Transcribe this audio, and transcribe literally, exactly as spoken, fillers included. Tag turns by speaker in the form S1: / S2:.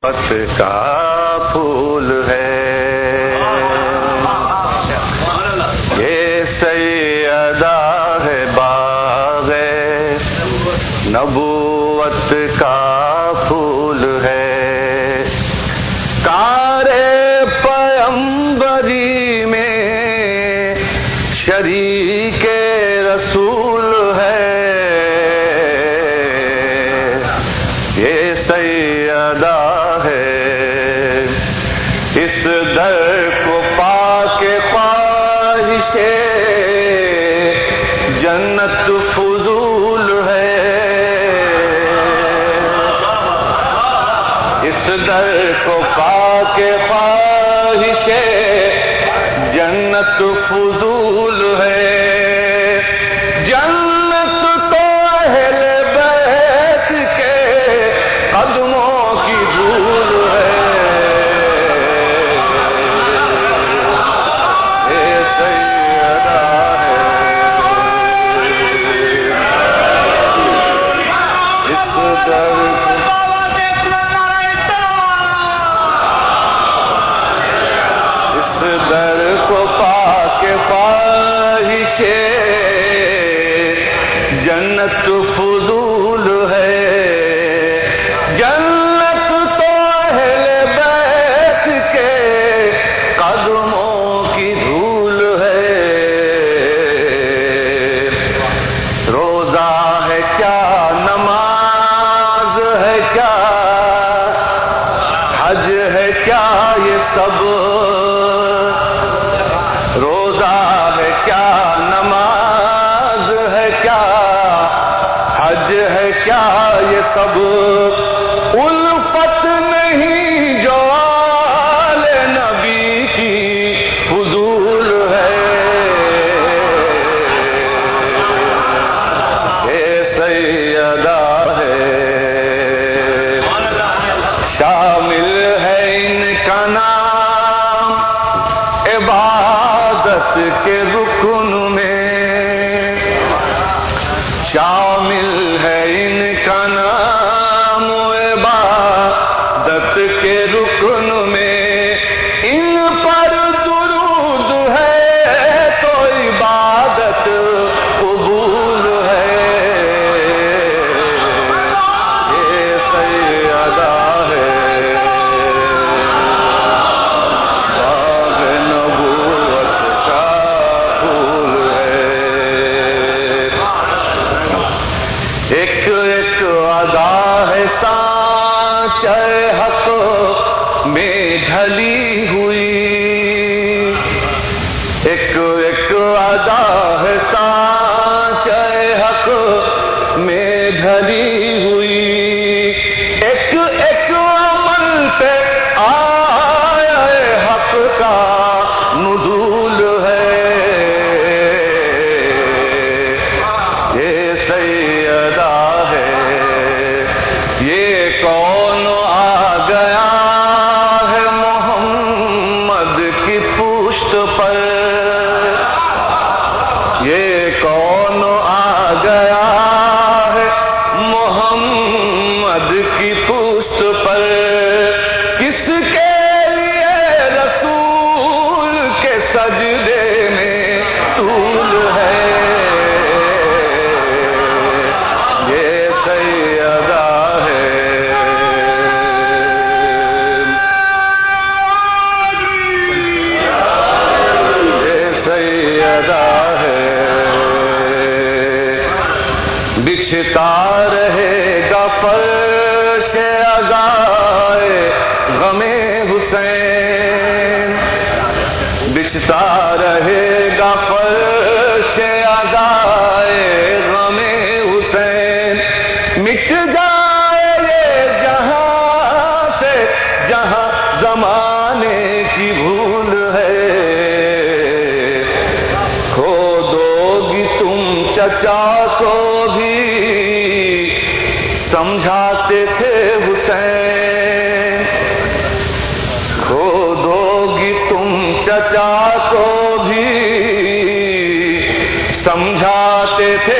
S1: کا پھول ہے یہ سیدہ ہے باغ نبوت کا پھول ہے کارے پیمبری میں شریک رسول ہے یہ سیدہ اس در کو پا کے خواہش جنت فضول ہے اس در کو پا کے خواہش جنت فضول ہے جنت تو اہل بیت کے قدموں کی دھول ہے جنت فضول ہے جنت تو اہل بیت کے قدموں کی دھول ہے روزہ ہے کیا نماز ہے کیا حج ہے کیا یہ سب روزہ ہے کیا نماز ہے کیا حج ہے کیا یہ سب الفت نہیں جو آل نبی کی فضول ہے یہ سیدہ ہے شامل ہے ان کا نام عبادت کے رکن میں شامل ہے ان کا نام عبادت کے رکن میں ان پر درود ہے تو عبادت قبول ہے یہ سیدہ ہے باغ نبوت کا پھول ہے ایک ایک ادا ہے سانچہ حق میں ڈھلی ہوئی ایک ایک ادا ہے سانچہ حق میں ڈھلی ہوئی ایک ایک عمل پہ آیا حق کا نزول ہے یہ سیدہ یہ کون آ گیا ہے محمد کی پشت پر یہ کون آ گیا ہے محمد کی پشت پر کس کے لیے رسول کے سجدے میں طول ہے یہ سیدہ بچھتا رہے گا فرش عزائے غم حسین بچھتا رہے گا فرش عزائے غم حسین مٹ جائے یہ جہاں سے جہاں زمانے کی بھول ہے کھو دو گی تم چچا کو بھی سمجھاتے تھے حسین کھو دو گی تم چچا کو بھی سمجھاتے تھے